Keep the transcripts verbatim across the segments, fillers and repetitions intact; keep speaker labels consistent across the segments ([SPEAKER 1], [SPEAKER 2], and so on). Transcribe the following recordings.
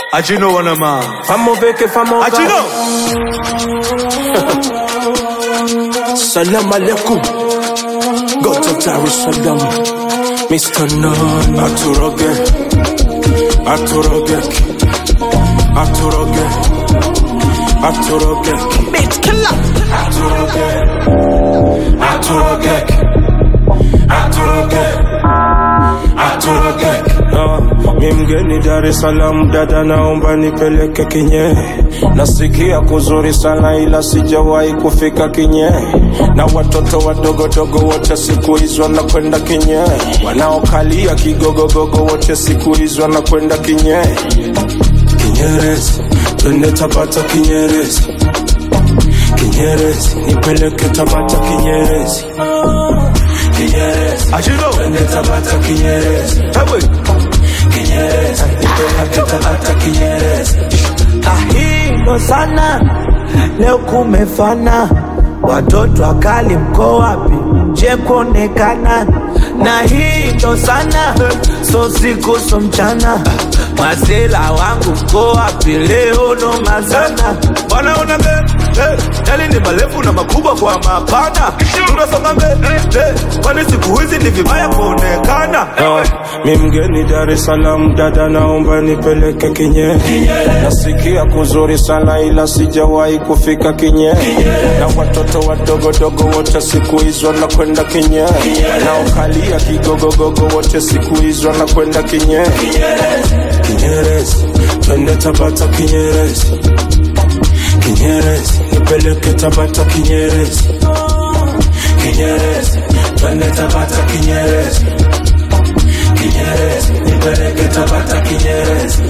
[SPEAKER 1] Ajino wana ma.
[SPEAKER 2] Famo veke famo.
[SPEAKER 1] Ajino.
[SPEAKER 2] Salam alaikum. Go to Jerusalem. Mister None.
[SPEAKER 3] Aturoge. Aturoge. Aturoge. Aturoge.
[SPEAKER 2] Beat killer.
[SPEAKER 3] Aturoge. Aturoge. Aturoge. Aturoge. Mi mgeni Dar es Salaam, dada naomba nipeleke Kinye. Nasikia kuzuri sana ila sijawahi kufika Kinye. Na watoto wadogo dogo wote siku hizo wanakwenda Kinye. Wanaokalia kigogogogo wote siku hizo wanakwenda Kinye. Kinyerezi, twende Tabata Kinyerezi. Kinyerezi, nipeleke Tabata Kinyerezi. Kinyerezi,
[SPEAKER 1] Ajino.
[SPEAKER 3] twende Tabata Kinyerezi.
[SPEAKER 1] Hewe.
[SPEAKER 3] Kinyerezi, nipeleke Tabata Kinyerezi.
[SPEAKER 4] Ahindo sana, leo kumefana. Watoto wakali mko wapi? Je kuonekana? Na hindo sana, so siku so mchana. Masela wangu mko wapi? Leo no mazana.
[SPEAKER 1] Wana una me, eh, yali ni malefu na makubwa kwa mapana. Tunasonga me, eh, kwani siku hizi ni vibaya kuonekana.
[SPEAKER 3] Ah, mi mgeni Dar es Salaam, dada naomba nipeleke Kinye. Nasikia kuzuri sana ila sijawahi kufika Kinye. Na watoto wadogo dogo wote siku hizo wanakwenda Kinye. Wanaokalia kigogogogo wote siku hizo wanakwenda Kinye. Kinyerezi, twende Tabata Kinyerezi. Kinyerezi, nipeleke Tabata Kinyerezi. Kinyerezi, twende Tabata Kinyerezi. Kinyerezi, nipeleke Tabata Kinyerezi.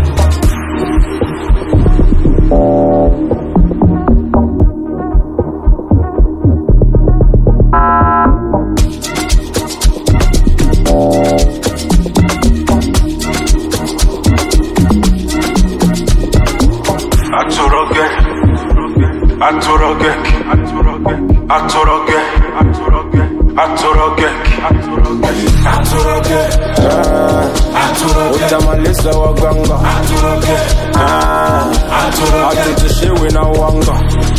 [SPEAKER 3] Aturoge, aturoge, aturoge, aturoge, aturoge, aturoge, aturoge, aturoge, utamaliza waganga, aturoge, aturoge, atutishiwi na wanga.